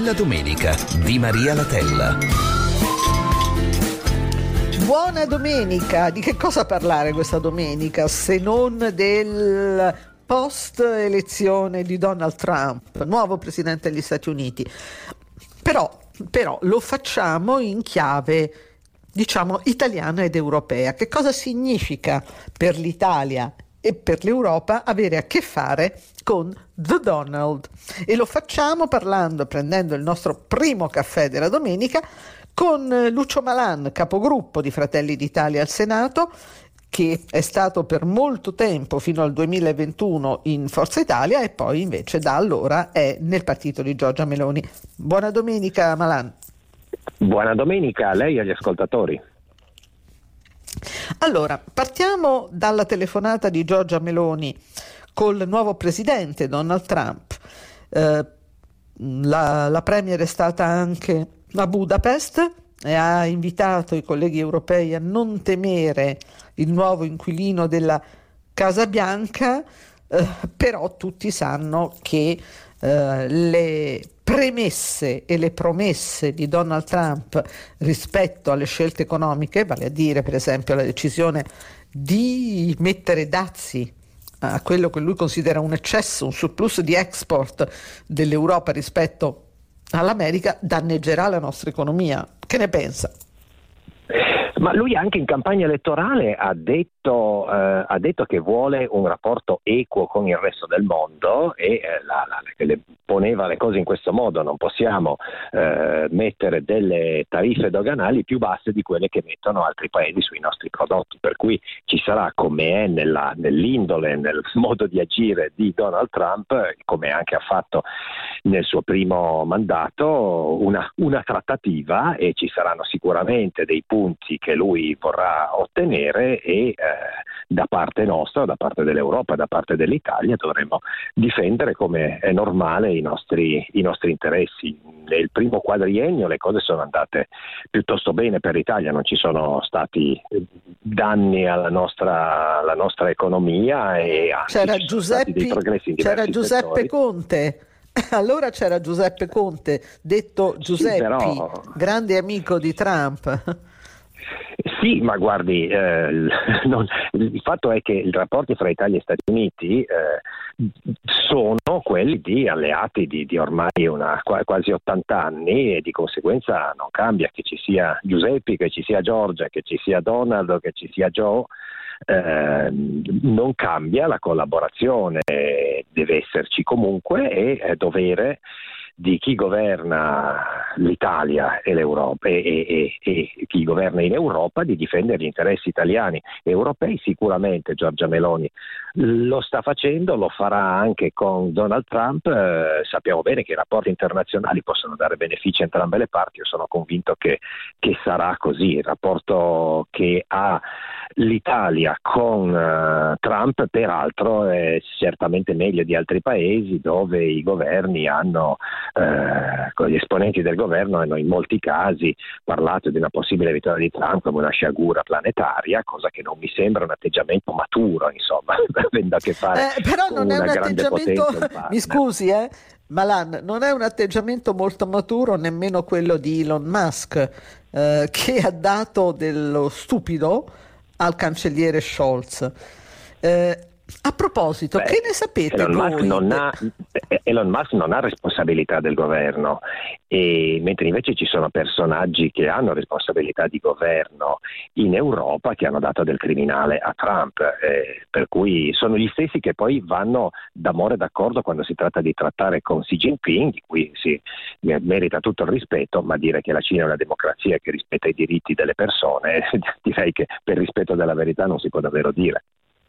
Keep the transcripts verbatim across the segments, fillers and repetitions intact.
Buona domenica di Maria Latella. Buona domenica! Di che cosa parlare questa domenica se non del post elezione di Donald Trump, nuovo presidente degli Stati Uniti? Però, però lo facciamo in chiave, diciamo, italiana ed europea. Che cosa significa per l'Italia e per l'Europa avere a che fare con The Donald? E lo facciamo parlando, prendendo il nostro primo caffè della domenica con Lucio Malan, capogruppo di Fratelli d'Italia al Senato, che è stato per molto tempo, fino al duemilaventuno, in Forza Italia e poi invece da allora è nel partito di Giorgia Meloni. Buona domenica Malan. Buona domenica a lei e agli ascoltatori. Allora, partiamo dalla telefonata di Giorgia Meloni col nuovo presidente Donald Trump. Eh, la, la premier è stata anche a Budapest e ha invitato i colleghi europei a non temere il nuovo inquilino della Casa Bianca, eh, però tutti sanno che eh, le premesse e le promesse di Donald Trump rispetto alle scelte economiche, vale a dire per esempio la decisione di mettere dazi a quello che lui considera un eccesso, un surplus di export dell'Europa rispetto all'America, danneggerà la nostra economia. Che ne pensa? Ma lui anche in campagna elettorale ha detto, eh, ha detto che vuole un rapporto equo con il resto del mondo e eh, la, la, le, poneva le cose in questo modo: non possiamo eh, mettere delle tariffe doganali più basse di quelle che mettono altri paesi sui nostri prodotti, per cui ci sarà, come è nella, nell'indole, nel modo di agire di Donald Trump, come anche ha fatto nel suo primo mandato, una, una trattativa, e ci saranno sicuramente dei punti che lui vorrà ottenere e eh, da parte nostra, da parte dell'Europa, da parte dell'Italia dovremo difendere, come è normale, i nostri, i nostri interessi. Nel primo quadriennio le cose sono andate piuttosto bene per l'Italia, non ci sono stati danni alla nostra, alla nostra economia e anzi c'era ci sono Giuseppe, stati dei progressi in c'era diversi Giuseppe settori. Conte. Allora c'era Giuseppe Conte, detto Giuseppe, sì, però... grande amico di Trump. Sì, ma guardi, eh, non, il fatto è che i rapporti fra Italia e Stati Uniti eh, sono quelli di alleati di, di ormai una, quasi ottanta anni, e di conseguenza non cambia che ci sia Giuseppe, che ci sia Giorgia, che ci sia Donald, che ci sia Joe. Eh, non cambia, la collaborazione deve esserci comunque e è dovere di chi governa l'Italia e l'Europa e, e, e, e chi governa in Europa di difendere gli interessi italiani e europei. Sicuramente Giorgia Meloni lo sta facendo, lo farà anche con Donald Trump. Eh, sappiamo bene che i rapporti internazionali possono dare benefici a entrambe le parti. Io sono convinto che, che sarà così. Il rapporto che ha l'Italia con uh, Trump, peraltro, è certamente meglio di altri paesi dove i governi hanno Eh, con gli esponenti del governo hanno in molti casi parlato di una possibile vittoria di Trump come una sciagura planetaria, cosa che non mi sembra un atteggiamento maturo, insomma, avendo a che fare eh, però con non è una un grande atteggiamento, potenza. mi scusi eh Malan, non è un atteggiamento molto maturo nemmeno quello di Elon Musk, eh, che ha dato dello stupido al cancelliere Scholz. Eh, A proposito, Beh, che ne sapete Elon voi? Musk, non ha, Elon Musk non ha responsabilità del governo, e mentre invece ci sono personaggi che hanno responsabilità di governo in Europa che hanno dato del criminale a Trump, eh, per cui sono gli stessi che poi vanno d'amore d'accordo quando si tratta di trattare con Xi Jinping, di cui si merita tutto il rispetto, ma dire che la Cina è una democrazia che rispetta i diritti delle persone, direi che per rispetto della verità non si può davvero dire.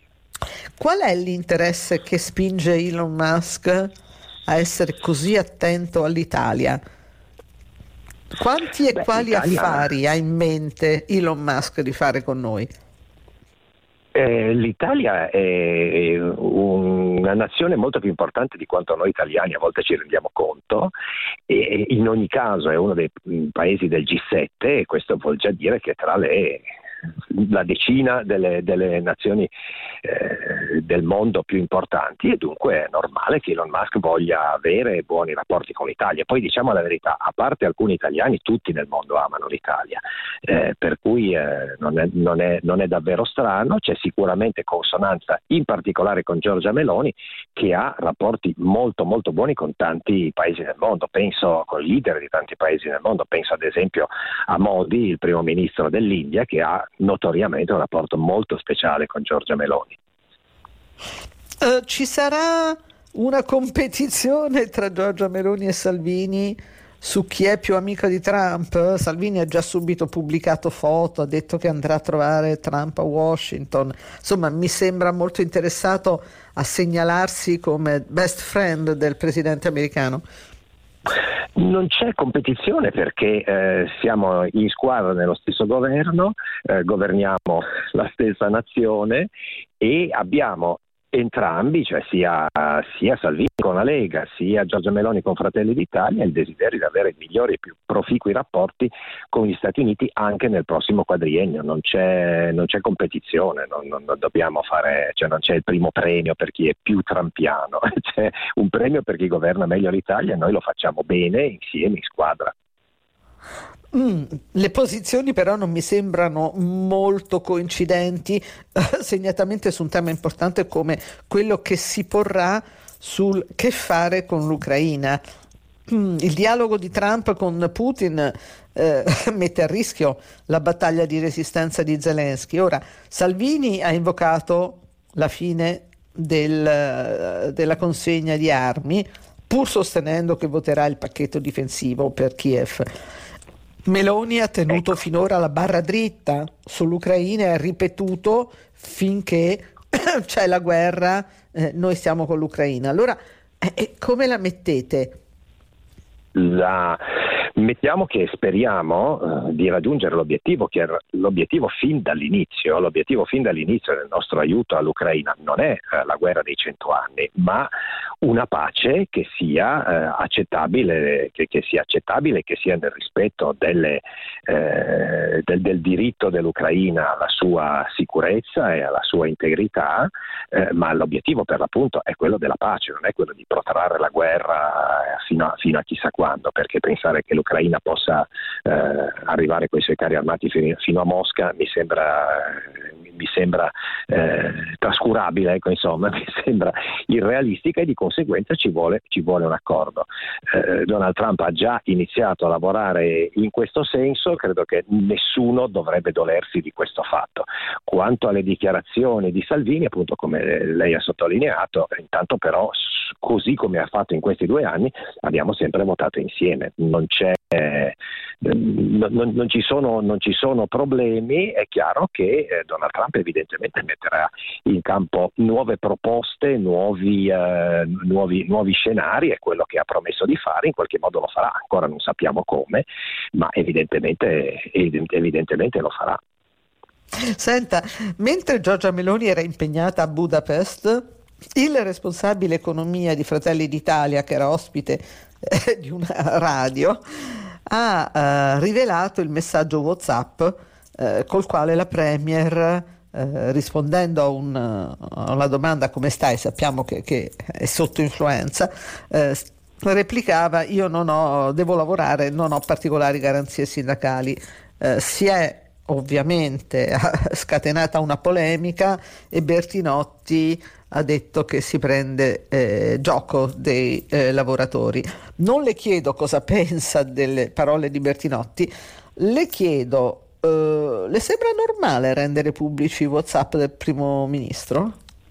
Qual è l'interesse che spinge Elon Musk a essere così attento all'Italia? Quanti e Beh, quali l'Italia... affari ha in mente Elon Musk di fare con noi? Eh, L'Italia è una nazione molto più importante di quanto noi italiani a volte ci rendiamo conto, e in ogni caso è uno dei paesi del G sette, e questo vuol già dire che tra le la decina delle, delle nazioni eh, del mondo più importanti, e dunque è normale che Elon Musk voglia avere buoni rapporti con l'Italia. Poi diciamo la verità, a parte alcuni italiani, tutti nel mondo amano l'Italia, eh, per cui eh, non, è, non, è, non è davvero strano. C'è sicuramente consonanza in particolare con Giorgia Meloni, che ha rapporti molto molto buoni con tanti paesi del mondo, penso con i leader di tanti paesi del mondo, penso ad esempio a Modi, il primo ministro dell'India, che ha notoriamente un rapporto molto speciale con Giorgia Meloni. Uh, ci sarà una competizione tra Giorgia Meloni e Salvini su chi è più amico di Trump? Salvini ha già subito pubblicato foto, ha detto che andrà a trovare Trump a Washington, insomma mi sembra molto interessato a segnalarsi come best friend del presidente americano. Non c'è competizione perché eh, siamo in squadra nello stesso governo, eh, governiamo la stessa nazione e abbiamo entrambi, cioè sia, sia Salvini con la Lega, sia Giorgia Meloni con Fratelli d'Italia, il desiderio di avere migliori e più proficui rapporti con gli Stati Uniti anche nel prossimo quadriennio. Non c'è, non c'è competizione, non, non, non dobbiamo fare, cioè non c'è il primo premio per chi è più trampiano, c'è un premio per chi governa meglio l'Italia e noi lo facciamo bene insieme in squadra. Mm, le posizioni però non mi sembrano molto coincidenti, eh, segnatamente su un tema importante come quello che si porrà sul che fare con l'Ucraina. Mm, il dialogo di Trump con Putin eh, mette a rischio la battaglia di resistenza di Zelensky. Ora, Salvini ha invocato la fine del, della consegna di armi, pur sostenendo che voterà il pacchetto difensivo per Kiev. Meloni ha tenuto ecco. finora la barra dritta sull'Ucraina e ha ripetuto finché c'è la guerra, eh, noi stiamo con l'Ucraina. Allora, eh, come la mettete? La... Mettiamo che speriamo uh, di raggiungere l'obiettivo, che è l'obiettivo fin dall'inizio. L'obiettivo fin dall'inizio del nostro aiuto all'Ucraina non è uh, la guerra dei cento anni, ma una pace che sia uh, accettabile, che, che sia accettabile, che sia nel rispetto delle, uh, del, del diritto dell'Ucraina alla sua sicurezza e alla sua integrità, uh, ma l'obiettivo per l'appunto è quello della pace, non è quello di protrarre la guerra fino a, fino a chissà quando, perché pensare che l'Ucraina possa eh, arrivare con i suoi carri armati fino, fino a Mosca mi sembra, mi sembra eh, trascurabile, ecco, insomma, mi sembra irrealistica e di conseguenza ci vuole, ci vuole un accordo. Eh, Donald Trump ha già iniziato a lavorare in questo senso, credo che nessuno dovrebbe dolersi di questo fatto. Quanto alle dichiarazioni di Salvini, appunto come lei ha sottolineato, intanto però così come ha fatto in questi due anni abbiamo sempre votato insieme, non c'è Eh, non, non, ci sono, non ci sono problemi. È chiaro che eh, Donald Trump evidentemente metterà in campo nuove proposte, nuovi, eh, nuovi, nuovi scenari, è quello che ha promesso di fare, in qualche modo lo farà, ancora non sappiamo come, ma evidentemente, evidentemente lo farà. Senta, mentre Giorgia Meloni era impegnata a Budapest, il responsabile economia di Fratelli d'Italia, che era ospite eh, di una radio, ha eh, rivelato il messaggio WhatsApp eh, col quale la Premier, eh, rispondendo a, un, a una domanda come stai, sappiamo che, che è sotto influenza, eh, replicava: io non ho, devo lavorare, non ho particolari garanzie sindacali. Eh, si è ovviamente scatenata una polemica e Bertinotti ha detto che si prende eh, gioco dei eh, lavoratori. Non le chiedo cosa pensa delle parole di Bertinotti, le chiedo, eh, le sembra normale rendere pubblici i WhatsApp del primo ministro?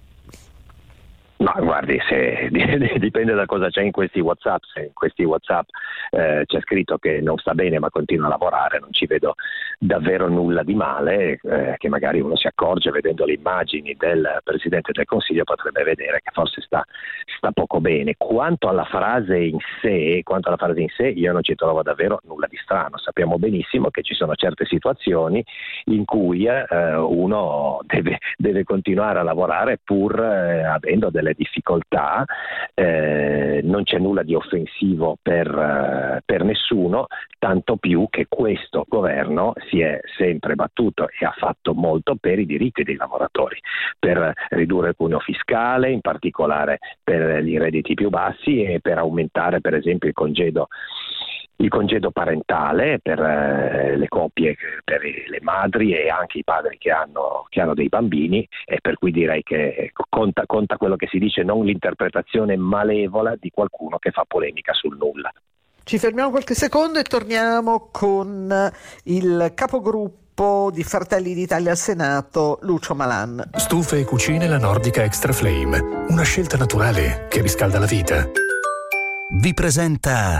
Ma guardi, se, dipende da cosa c'è in questi WhatsApp. Se in questi WhatsApp eh, c'è scritto che non sta bene ma continua a lavorare, non ci vedo davvero nulla di male, eh, che magari uno si accorge vedendo le immagini del Presidente del Consiglio, potrebbe vedere che forse sta, sta poco bene. Quanto alla frase in sé, quanto alla frase in sé, io non ci trovo davvero nulla di strano. Sappiamo benissimo che ci sono certe situazioni in cui eh, uno deve, deve continuare a lavorare pur eh, avendo delle delle difficoltà, eh, non c'è nulla di offensivo per, eh, per nessuno, tanto più che questo governo si è sempre battuto e ha fatto molto per i diritti dei lavoratori, per ridurre il cuneo fiscale, in particolare per i redditi più bassi, e per aumentare per esempio il congedo il congedo parentale per eh, le coppie, per le madri e anche i padri che hanno, che hanno dei bambini, e per cui direi che conta, conta quello che si dice, non l'interpretazione malevola di qualcuno che fa polemica sul nulla. Ci fermiamo qualche secondo e torniamo con il capogruppo di Fratelli d'Italia al Senato, Lucio Malan. Stufe e cucine La Nordica Extra Flame, una scelta naturale che riscalda la vita. Vi presenta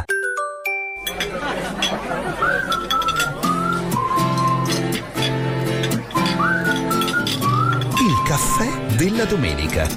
il caffè della domenica.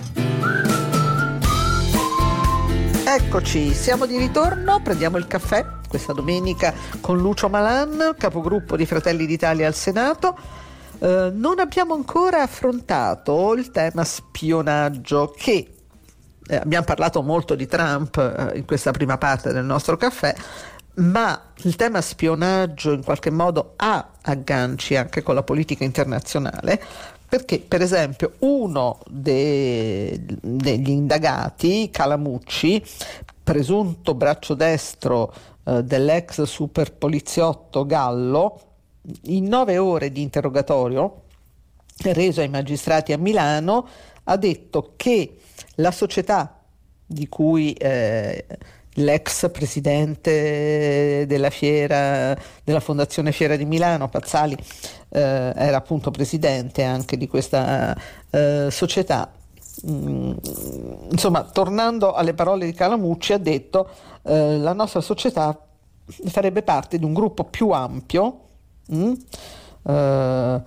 Eccoci, siamo di ritorno, prendiamo il caffè questa domenica con Lucio Malan, capogruppo di Fratelli d'Italia al Senato. Eh, non abbiamo ancora affrontato il tema spionaggio, che eh, abbiamo parlato molto di Trump eh, in questa prima parte del nostro caffè, ma il tema spionaggio in qualche modo ha agganci anche con la politica internazionale, perché per esempio uno de, degli indagati, Calamucci, presunto braccio destro eh, dell'ex super poliziotto Gallo, in nove ore di interrogatorio reso ai magistrati a Milano, ha detto che la società di cui eh, l'ex presidente della Fiera, della Fondazione Fiera di Milano, Pazzali, eh, era appunto presidente anche di questa eh, società. Mm, insomma, tornando alle parole di Calamucci, ha detto eh, la nostra società farebbe parte di un gruppo più ampio mm, eh,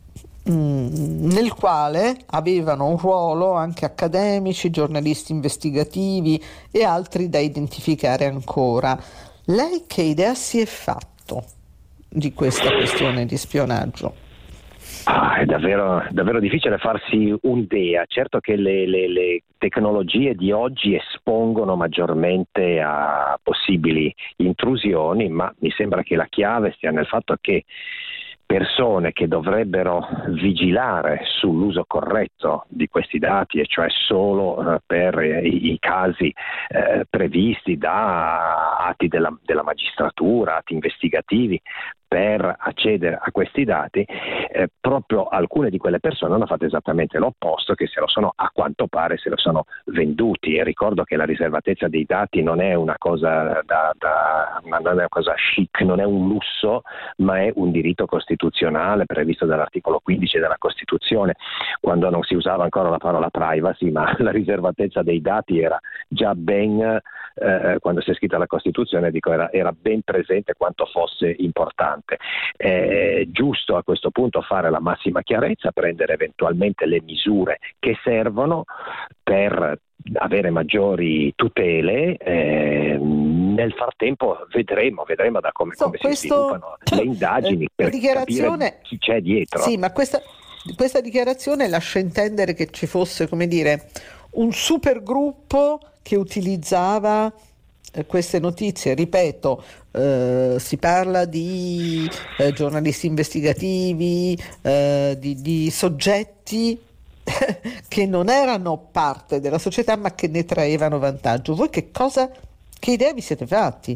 nel quale avevano un ruolo anche accademici, giornalisti investigativi e altri da identificare ancora. Lei che idea si è fatto di questa questione di spionaggio? Ah, è davvero, davvero difficile farsi un'idea. Certo che le, le, le tecnologie di oggi espongono maggiormente a possibili intrusioni, ma mi sembra che la chiave stia nel fatto che persone che dovrebbero vigilare sull'uso corretto di questi dati, e cioè solo eh, per i, i casi eh, previsti da atti della, della magistratura, atti investigativi, per accedere a questi dati, eh, proprio alcune di quelle persone hanno fatto esattamente l'opposto, che se lo sono, a quanto pare, se lo sono venduti. E ricordo che la riservatezza dei dati non è una cosa da, da non è una cosa chic, non è un lusso, ma è un diritto costituzionale previsto dall'articolo quindici della Costituzione, quando non si usava ancora la parola privacy, ma la riservatezza dei dati era già ben, eh, quando si è scritta la Costituzione, dico, era, era ben presente quanto fosse importante. È giusto a questo punto fare la massima chiarezza, prendere eventualmente le misure che servono per avere maggiori tutele. Eh, nel frattempo vedremo, vedremo da come, so, come questo, si sviluppano le indagini eh, per capire chi c'è dietro. Sì, ma questa, questa dichiarazione lascia intendere che ci fosse, come dire, un supergruppo che utilizzava queste notizie. Ripeto, eh, si parla di eh, giornalisti investigativi, eh, di, di soggetti che non erano parte della società ma che ne traevano vantaggio. Voi che cosa, che idea vi siete fatti?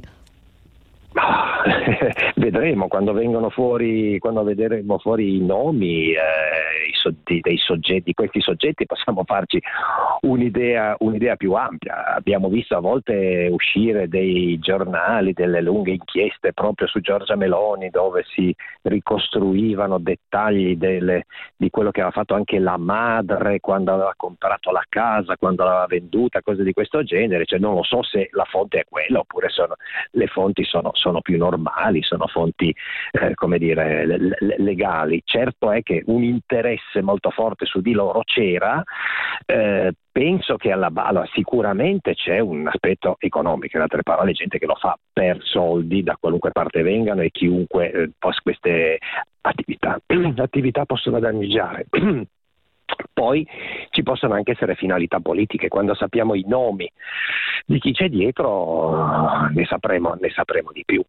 Ah, vedremo quando vengono fuori, quando vedremo fuori i nomi eh, i so, dei soggetti, questi soggetti, possiamo farci un'idea, un'idea più ampia. Abbiamo visto a volte uscire dei giornali, delle lunghe inchieste proprio su Giorgia Meloni, dove si ricostruivano dettagli delle, di quello che aveva fatto anche la madre quando aveva comprato la casa, quando l'aveva venduta, cose di questo genere. Cioè, non lo so se la fonte è quella oppure sono, le fonti sono sono più normali, sono fonti eh, come dire le, le, legali. Certo è che un interesse molto forte su di loro c'era. Eh, penso che alla allora, sicuramente c'è un aspetto economico, in altre parole gente che lo fa per soldi da qualunque parte vengano, e chiunque eh, possa, queste attività attività possono danneggiare Poi ci possono anche essere finalità politiche, quando sappiamo i nomi di chi c'è dietro ne sapremo, ne sapremo di più.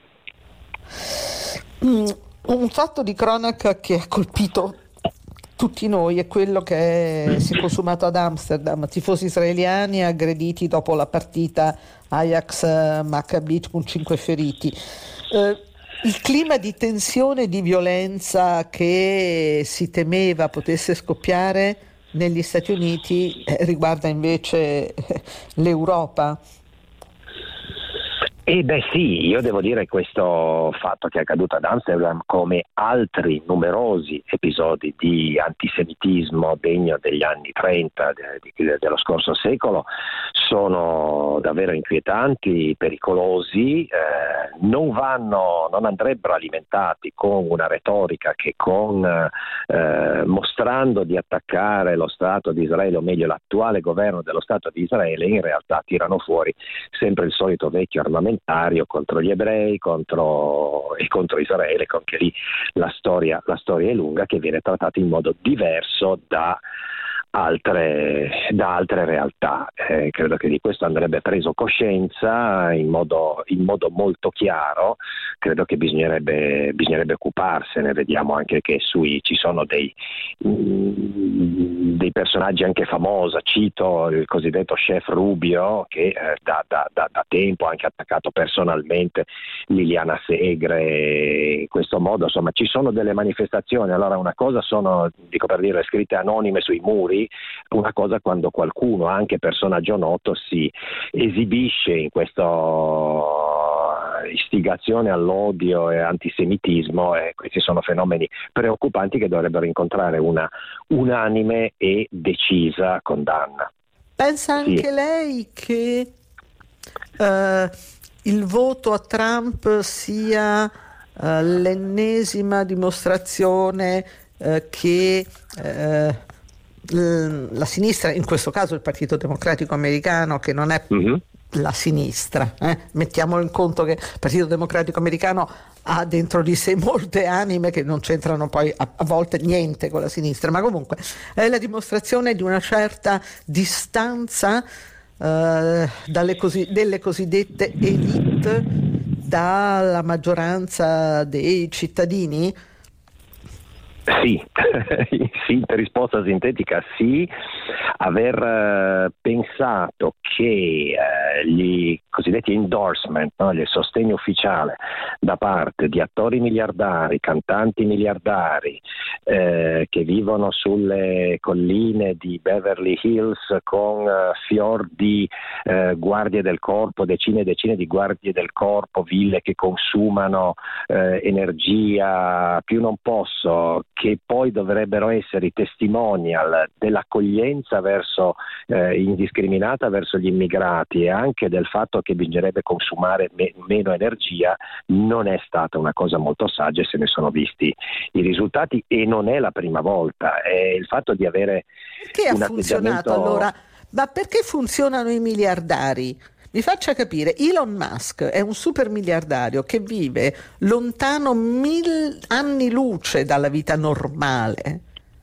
Mm, un fatto di cronaca che ha colpito tutti noi è quello che si è consumato ad Amsterdam, tifosi israeliani aggrediti dopo la partita Ajax-Maccabi con cinque feriti. Eh, il clima di tensione e di violenza che si temeva potesse scoppiare negli Stati Uniti eh, riguarda invece l'Europa. Eh beh sì, io devo dire questo fatto che è accaduto ad Amsterdam, come altri numerosi episodi di antisemitismo degno degli anni trenta de, de, dello scorso secolo, sono davvero inquietanti, pericolosi, eh, non vanno, non andrebbero alimentati con una retorica che con eh, mostrando di attaccare lo Stato di Israele, o meglio l'attuale governo dello Stato di Israele, in realtà tirano fuori sempre il solito vecchio armamento contro gli ebrei contro, e contro Israele, con che lì la storia, la storia è lunga, che viene trattata in modo diverso da altre, da altre realtà. Eh, credo che di questo andrebbe preso coscienza in modo, in modo molto chiaro. Credo che bisognerebbe, bisognerebbe occuparsene. Vediamo anche che sui, ci sono dei, mh, dei personaggi anche famosi. Cito il cosiddetto chef Rubio, che eh, da, da, da, da tempo ha anche attaccato personalmente Liliana Segre. In questo modo, insomma, ci sono delle manifestazioni. Allora, una cosa sono, dico per dire, scritte anonime sui muri, una cosa quando qualcuno, anche personaggio noto, si esibisce in questa istigazione all'odio e antisemitismo, e questi sono fenomeni preoccupanti che dovrebbero incontrare una unanime e decisa condanna. Pensa anche sì. lei che uh, il voto a Trump sia uh, l'ennesima dimostrazione uh, che uh, la sinistra, in questo caso il Partito Democratico americano, che non è mm-hmm. la sinistra, eh? mettiamo in conto che il Partito Democratico americano ha dentro di sé molte anime che non c'entrano poi a, a volte niente con la sinistra, ma comunque è la dimostrazione di una certa distanza eh, dalle cosi- delle cosiddette elite dalla maggioranza dei cittadini. Sì, sì, per risposta sintetica sì, aver eh, pensato che eh, gli cosiddetti endorsement, no, il sostegno ufficiale da parte di attori miliardari, cantanti miliardari eh, che vivono sulle colline di Beverly Hills con eh, fior di eh, guardie del corpo, decine e decine di guardie del corpo, ville che consumano eh, energia più non posso, che poi dovrebbero essere i testimonial dell'accoglienza verso eh, indiscriminata verso gli immigrati, e anche del fatto che bisognerebbe consumare me- meno energia, non è stata una cosa molto saggia, e se ne sono visti i risultati, e non è la prima volta. È il fatto di avere che un ha funzionato atteggiamento... allora? Ma perché funzionano i miliardari? Mi faccia capire, Elon Musk è un super miliardario che vive lontano mille anni luce dalla vita normale,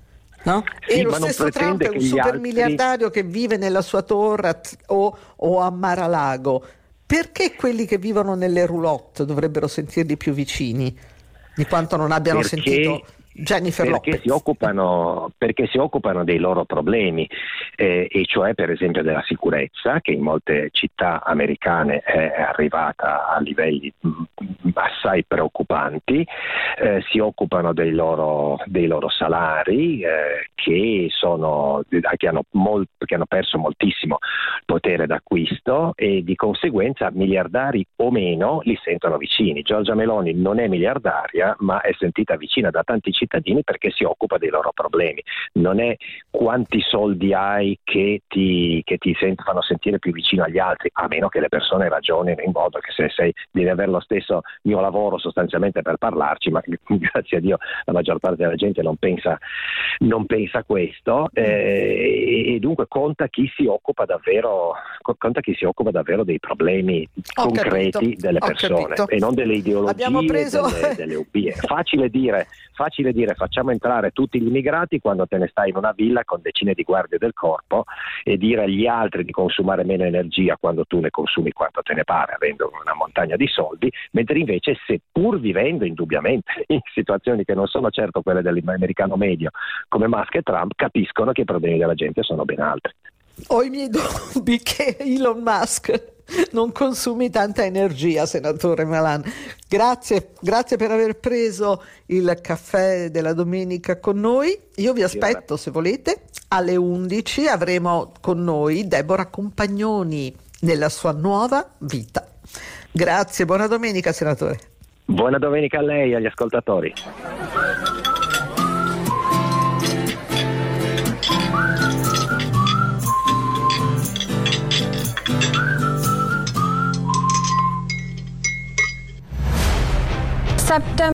no? Sì, e lo stesso Trump è un super altri... miliardario che vive nella sua torre a, o, o a Mar-a-Lago. Perché quelli che vivono nelle roulotte dovrebbero sentirli più vicini di quanto non abbiano Perché... sentito Jennifer perché Lopez? si occupano perché si occupano dei loro problemi, eh, e cioè per esempio della sicurezza, che in molte città americane è arrivata a livelli mh, assai preoccupanti, eh, si occupano dei loro, dei loro salari, eh, che sono che hanno, molt, che hanno perso moltissimo potere d'acquisto, e di conseguenza miliardari o meno li sentono vicini. Giorgia Meloni non è miliardaria, ma è sentita vicina da tanti cittadini perché si occupa dei loro problemi. Non è quanti soldi hai che ti, che ti sent- fanno sentire più vicino agli altri, a meno che le persone ragionino in modo che se sei devi avere lo stesso mio lavoro sostanzialmente per parlarci, ma grazie a Dio la maggior parte della gente non pensa non pensa questo, eh, e dunque conta chi si occupa davvero conta chi si occupa davvero dei problemi Ho concreti capito, delle ho persone capito. e non delle ideologie, Abbiamo preso... delle, delle obbie. Facile dire facile possibile dire facciamo entrare tutti gli immigrati quando te ne stai in una villa con decine di guardie del corpo e dire agli altri di consumare meno energia quando tu ne consumi quanto te ne pare, avendo una montagna di soldi, mentre invece, seppur vivendo indubbiamente in situazioni che non sono certo quelle dell'americano medio come Musk e Trump, capiscono che i problemi della gente sono ben altri. Ho i miei dubbi che Elon Musk non consumi tanta energia, senatore Malan. Grazie, grazie per aver preso il caffè della domenica con noi. Io vi aspetto, se volete, alle undici avremo con noi Deborah Compagnoni nella sua nuova vita. Grazie, buona domenica, senatore. Buona domenica a lei e agli ascoltatori.